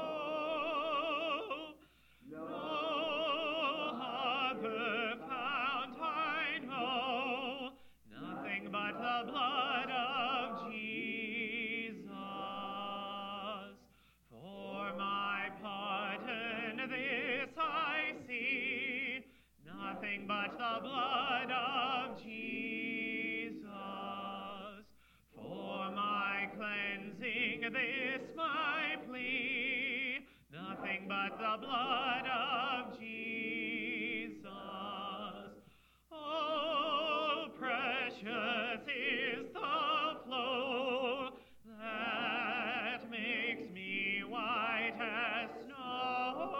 No other fount I know, nothing but the blood of Jesus. For my pardon this I see, nothing but the blood of Jesus. For my cleansing this my plea, nothing but the blood of Jesus. Oh, precious is the flow that makes me white as snow.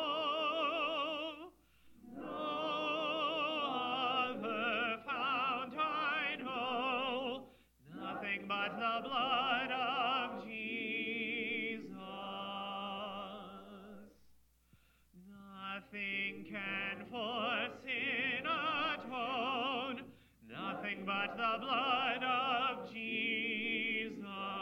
No other fount I know, nothing but the blood of Jesus. Nothing can for sin atone, nothing but the blood of Jesus.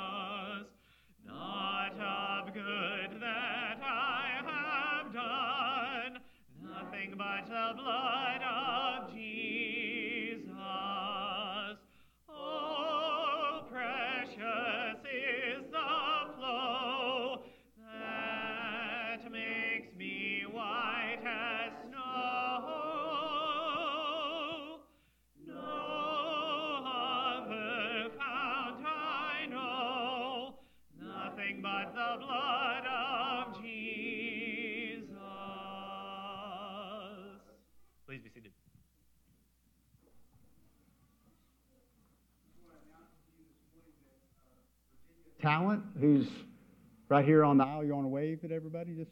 Not of good that I have done, nothing but the blood of Jesus. Oh, precious is the flow that makes me white as snow. No other fount I know, nothing but the blood of Jesus. Please be seated. Talent, who's right here on the aisle. You want to wave at everybody? Just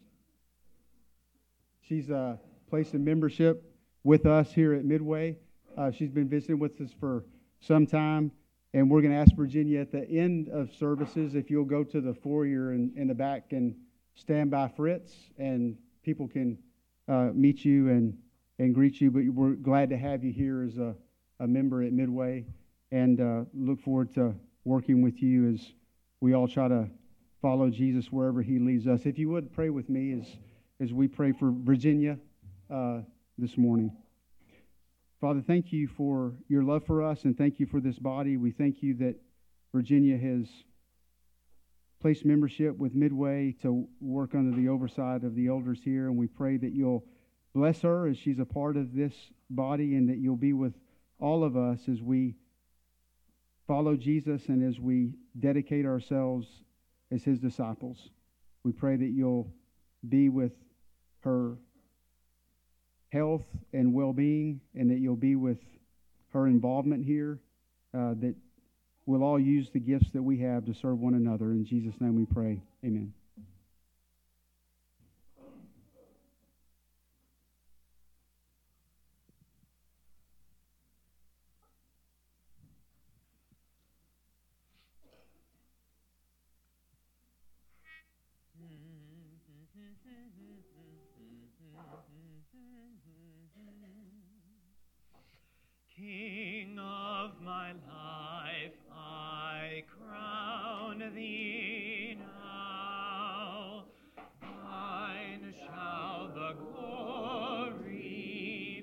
she's uh, placed a membership with us here at Midway. Uh, she's been visiting with us for some time, and we're going to ask Virginia at the end of services if you'll go to the foyer in, in the back and stand by Fritz, and people can uh, meet you and, and greet you. But we're glad to have you here as a, a member at Midway, and uh, look forward to working with you as we all try to follow Jesus wherever he leads us. If you would pray with me as, as we pray for Virginia uh, this morning. Father, thank you for your love for us, and thank you for this body. We thank you that Virginia has placed membership with Midway to work under the oversight of the elders here, and we pray that you'll bless her as she's a part of this body, and that you'll be with all of us as we follow Jesus and as we dedicate ourselves as his disciples. We pray that you'll be with her health and well-being, and that you'll be with her involvement here, uh, that we'll all use the gifts that we have to serve one another. In Jesus' name we pray. Amen. King of my life, I crown thee now. Thine shall the glory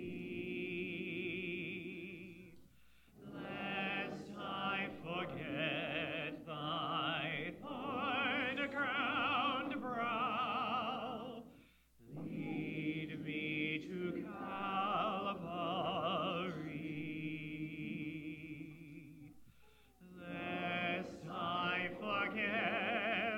be. Lest I forget thy thorn-crowned brow, lead me to Calvary. Lest I forget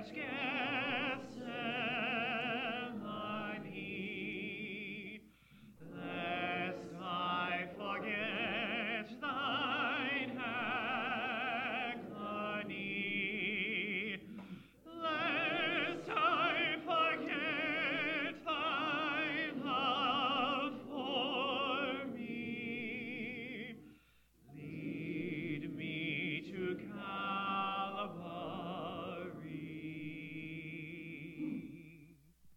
Gethsemane, lest I forget thine agony, lest I forget thy love for me. Lead me to Calvary.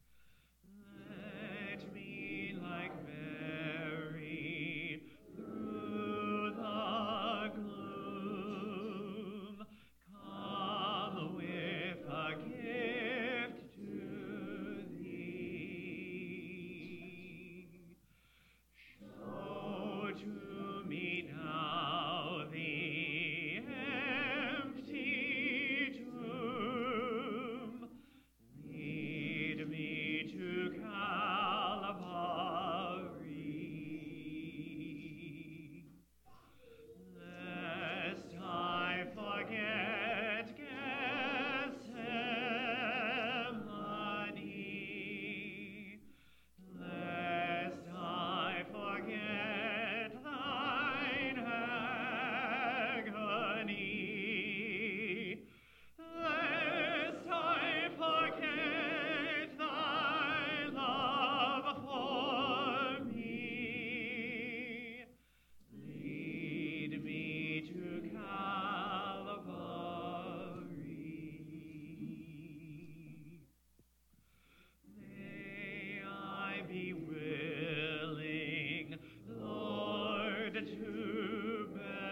Let me, like Mary, through the gloom, come with a gift to thee. Show to me now the empty tomb. Lead me to Calvary. Lest I forget Gethsemane, lest I forget thine agony, lest I forget thy love for me. Lead me to Calvary. May I be willing, Lord, to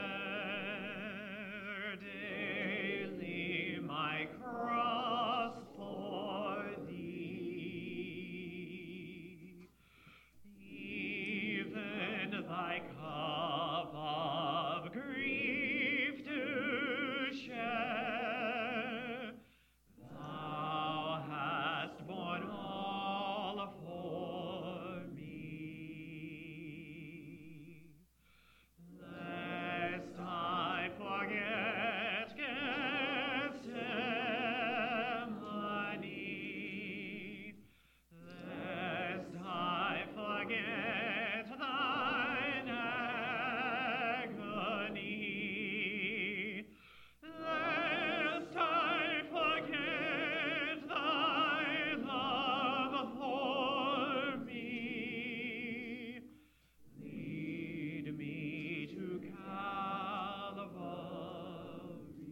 bear daily my cross for thee. Even thy cup of grief to share, thou hast borne all for me. Lest I forget Gethsemane, lest I forget thine agony, lest I forget thy love for me. Lead me to Calvary.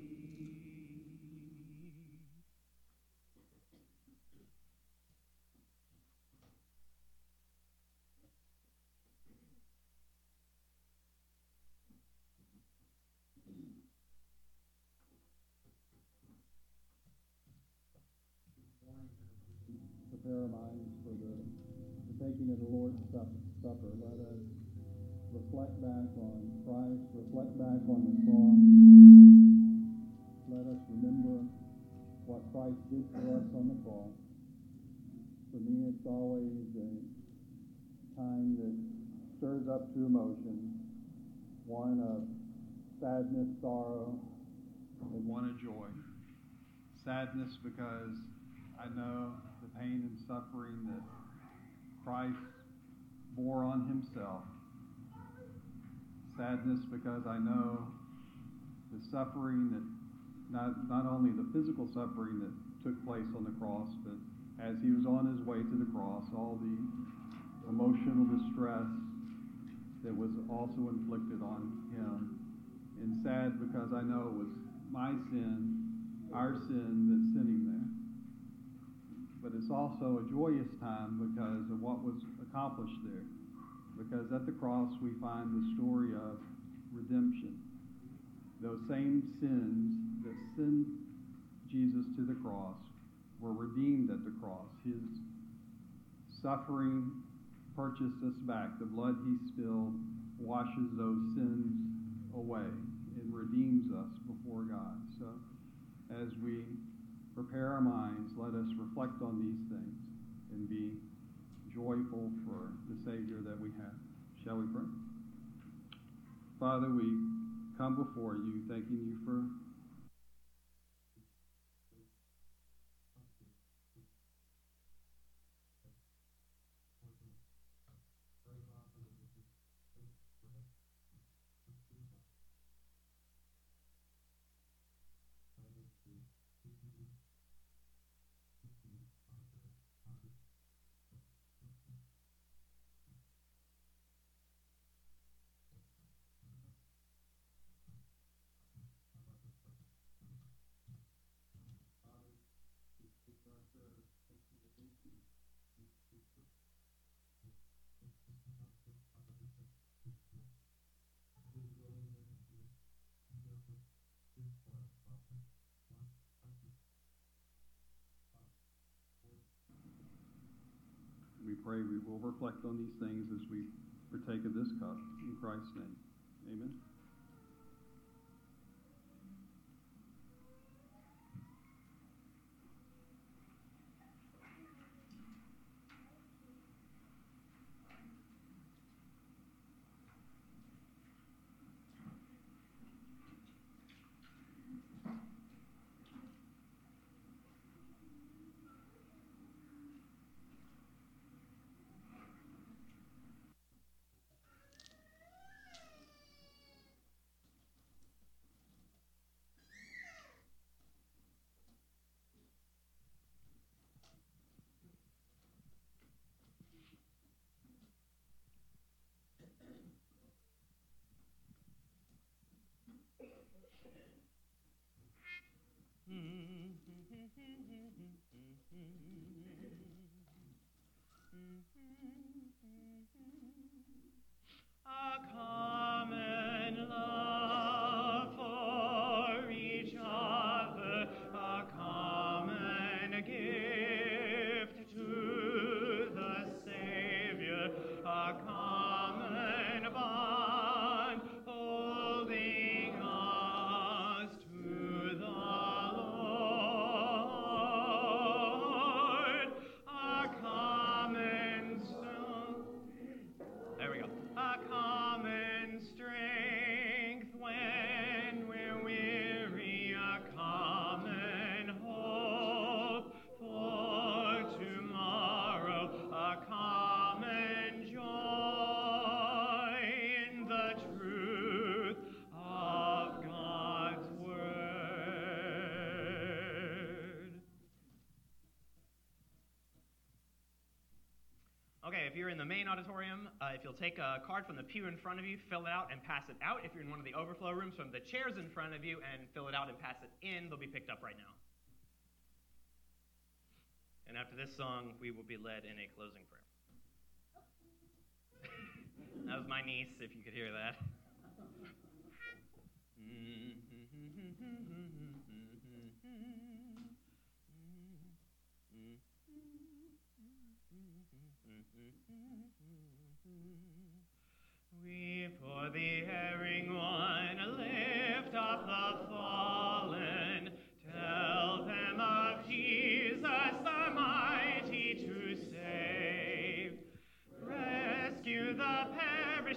Prepare our minds for the, the taking of the Lord's Sup- Supper. Let us reflect back on Christ, reflect back on the cross. Let us remember what Christ did for us on the cross. For me, it's always a time that stirs up two emotions, one of sadness, sorrow, and one of joy. Sadness because I know the pain and suffering that Christ bore on himself. Sadness because I know the suffering that, not, not only the physical suffering that took place on the cross, but as he was on his way to the cross, all the emotional distress that was also inflicted on him. And sad because I know it was my sin, our sin, that's sitting there. But it's also a joyous time because of what was accomplished there. Because at the cross we find the story of redemption. Those same sins that sent Jesus to the cross were redeemed at the cross. His suffering purchased us back. The blood he spilled washes those sins away and redeems us before God. So as we prepare our minds, let us reflect on these things and be joyful for the Savior that we have. Shall we pray? Father, we come before you, thanking you for we pray we will reflect on these things as we partake of this cup. In Christ's name, amen. A common love for each other, a common gift to the Savior, a common bond holding us to the Lord, a common stone. There we go. A common strength when we're weary, a common hope for tomorrow, a common joy in the truth of God's word. Okay, if you're in the main auditorium, uh, if you'll take a card from the pew in front of you, fill it out and pass it out. If you're in one of the overflow rooms, from the chairs in front of you and fill it out and pass it in. They'll be picked up right now. And after this song, we will be led in a closing prayer. That was my niece, if you could hear that. We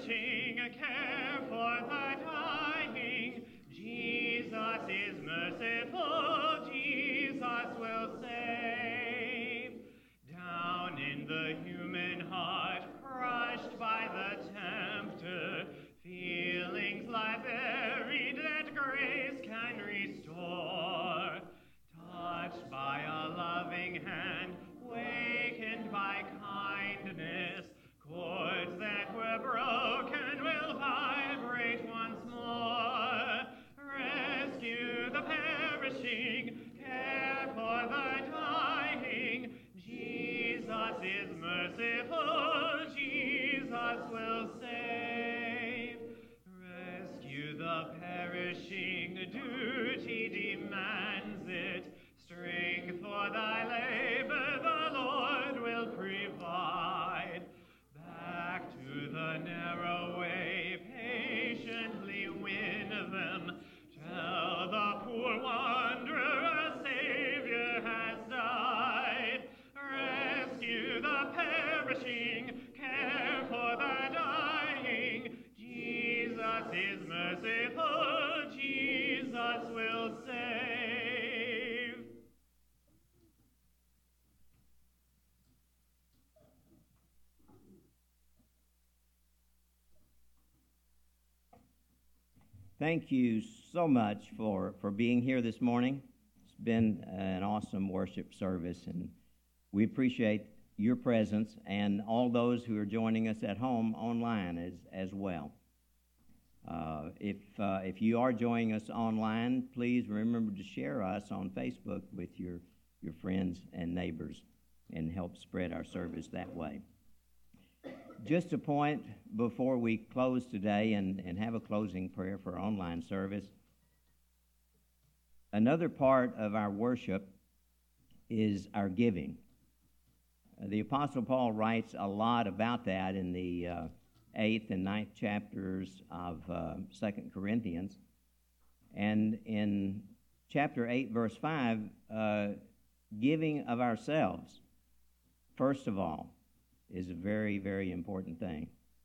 perishing, care for the dying. Jesus is merciful, Jesus will save. Down in the human heart, crushed by the tempter, feelings lie buried that grace can restore. Touched by a loving hand, wakened by kindness, chords that were broken will vibrate once more. Rescue the perishing, care for the dying. Jesus is merciful, Jesus will save. Rescue the perishing, duty demands it. Strength for thy labor the Lord will provide. Back to the narrow way, patiently win them. Tell the poor wanderer a Savior has died. Rescue the perishing, care for the dying. Jesus is merciful, Jesus will save. Thank you so much for, for being here this morning. It's been an awesome worship service, and we appreciate your presence and all those who are joining us at home online as, as well. Uh, if, uh, if you are joining us online, please remember to share us on Facebook with your, your friends and neighbors and help spread our service that way. Just a point before we close today and, and have a closing prayer for online service. Another part of our worship is our giving. Uh, the Apostle Paul writes a lot about that in the uh, eighth and ninth chapters of uh, Second Corinthians. And in chapter eight, verse five, uh, giving of ourselves, first of all, is a very, very important thing.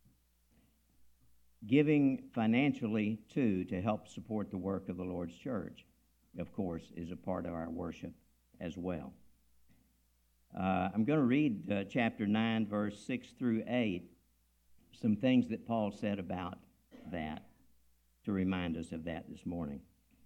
Giving financially, too, to help support the work of the Lord's church, of course, is a part of our worship as well. Uh, I'm going to read uh, chapter nine, verse six through eight, some things that Paul said about that to remind us of that this morning.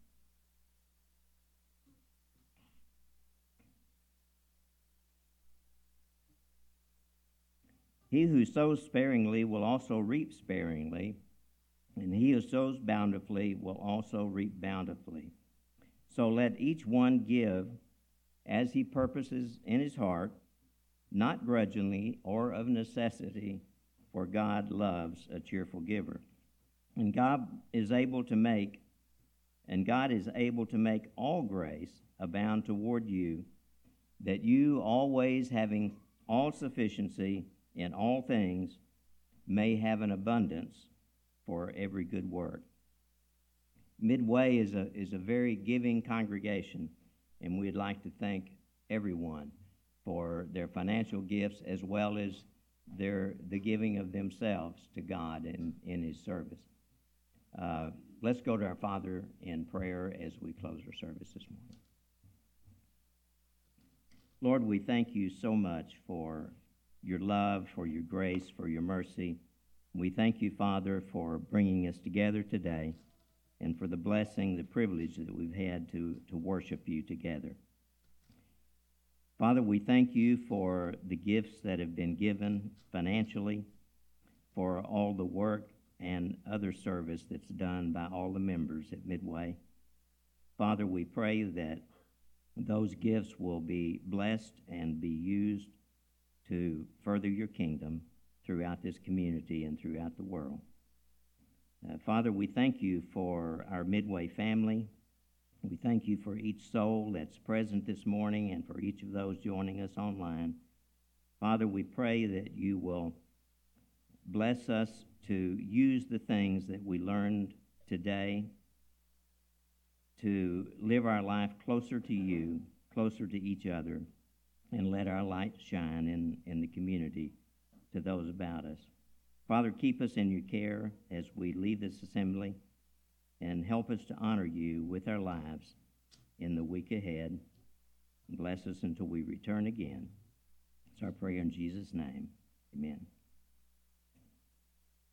He who sows sparingly will also reap sparingly, and he who sows bountifully will also reap bountifully. So let each one give as he purposes in his heart, not grudgingly or of necessity, for God loves a cheerful giver. And God is able to make, and God is able to make all grace abound toward you, that you always having all sufficiency in all things may have an abundance for every good work. Midway is a is a very giving congregation, and we'd like to thank everyone for their financial gifts as well as their the giving of themselves to God in, in His service. Uh, let's go to our Father in prayer as we close our service this morning. Lord, we thank you so much for your love, for your grace, for your mercy. We thank you, Father, for bringing us together today and for the blessing, the privilege that we've had to, to worship you together. Father, we thank you for the gifts that have been given financially, for all the work and other service that's done by all the members at Midway. Father, we pray that those gifts will be blessed and be used to further your kingdom throughout this community and throughout the world. Uh, Father, we thank you for our Midway family. We thank you for each soul that's present this morning and for each of those joining us online. Father, we pray that you will bless us to use the things that we learned today to live our life closer to you, closer to each other, and let our light shine in, in the community to those about us. Father, keep us in your care as we leave this assembly, and help us to honor you with our lives in the week ahead. Bless us until we return again. It's our prayer in Jesus' name. Amen.